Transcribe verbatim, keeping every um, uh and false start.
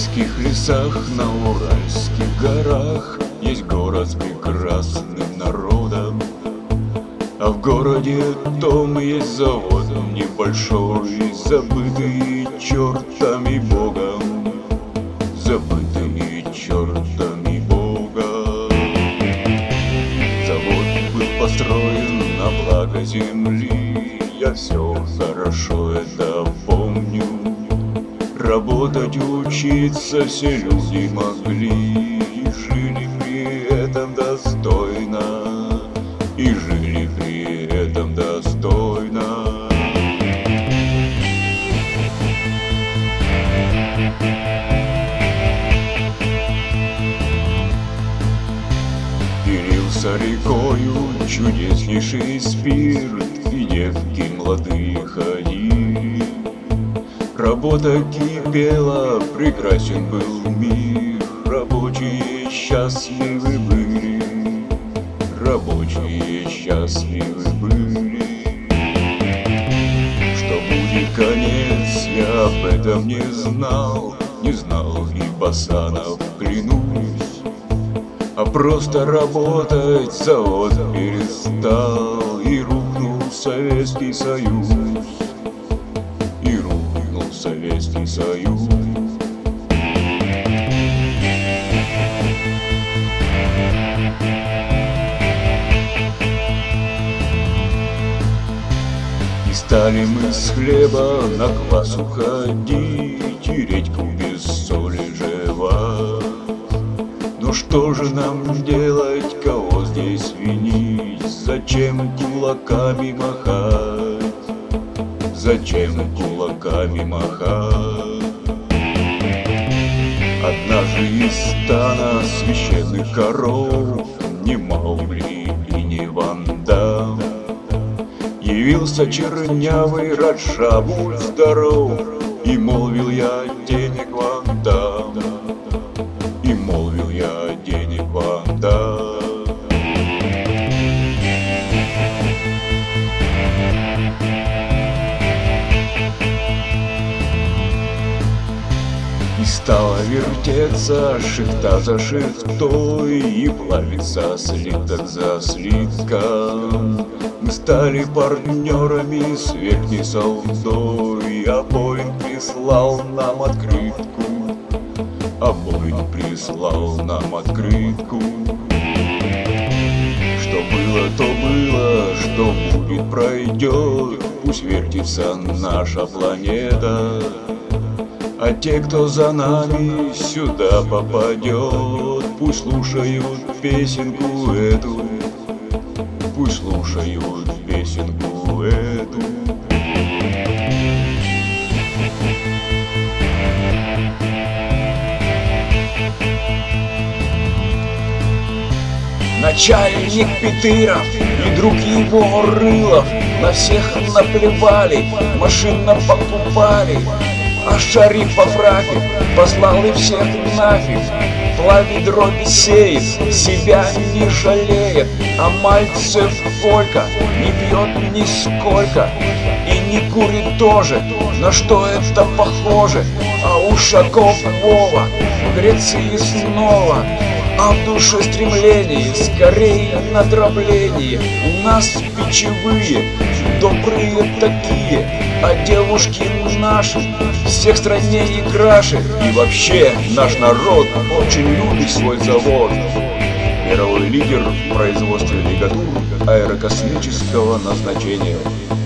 сибирских лесах, на уральских горах есть город с прекрасным народом. А в городе том есть завод небольшой, забытый чертами Богом, забытый чертами Богом. Завод был построен на благо земли, я все хорошо это помню. Работать, учиться все люди могли, и жили при этом достойно, и жили при этом достойно. Пилился рекою чудеснейший спирт, и девки молодые ходили. Работа кипела, прекрасен был мир, рабочие счастливы были, рабочие счастливы были. Что будет конец, я об этом не знал, не знал и пацанов, клянусь. А просто работать завод перестал, и рухнул Советский Союз, и рухнул Советский Союз. И стали мы с хлеба на квас уходить, и редьку без соли жевать. Ну что же нам делать, кого здесь винить? Зачем кулаками махать? Зачем кулаками махать? Однажды из стана священных коров, не Маугли и не Ван Дам, явился чернявый Раджа, будь здоров, и молвил: я денег вам дам, и молвил: я денег вам дам. И стала вертеться шихта за шихтой, и плавится слиток за слитком. Мы стали партнерами с верхней солдой, а Боинг прислал нам открытку, а Боинг прислал нам открытку. Что было, то было, что будет, пройдет, пусть вертится наша планета. А те, кто за нами сюда попадет, пусть слушают песенку эту, пусть слушают песенку эту. Начальник Петыров и друг его Рылов на всех наплевали, машин нам покупали. А Шарифов Рафик послал и всех нафиг. Плавит дроби сеет, себя не жалеет. А Мальцев Колька не пьет нисколько и не курит тоже. На что это похоже? А Ушаков Вова в Греции снова, а в душе стремление скорее на дробление. У нас печевые, добрые такие, а девушки наши всех страннее и краше. И вообще наш народ очень любит свой завод. Мировой лидер в производстве лигатур аэрокосмического назначения.